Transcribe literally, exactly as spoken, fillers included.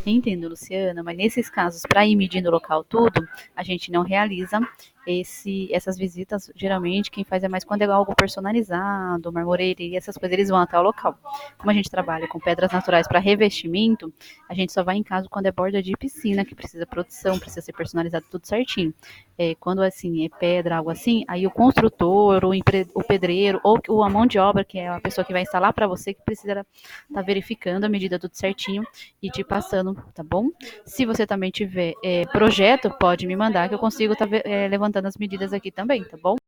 Entendo, Luciana, mas nesses casos, para ir medindo o local tudo, a gente não realiza esse, essas visitas. Geralmente, quem faz é mais quando é algo personalizado, marmoraria, essas coisas, eles vão até o local. Como a gente trabalha com pedras naturais para revestimento, a gente só vai em caso quando é borda de piscina, que precisa produção, precisa ser personalizado tudo certinho. É, quando assim é pedra, algo assim, aí o construtor, o, empre, o pedreiro, ou, ou a mão de obra, que é a pessoa que vai instalar para você, que precisa estar tá verificando a medida tudo certinho e te passando, tá bom? Se você também tiver é, projeto, pode me mandar que eu consigo estar tá, é, levantando as medidas aqui também, tá bom?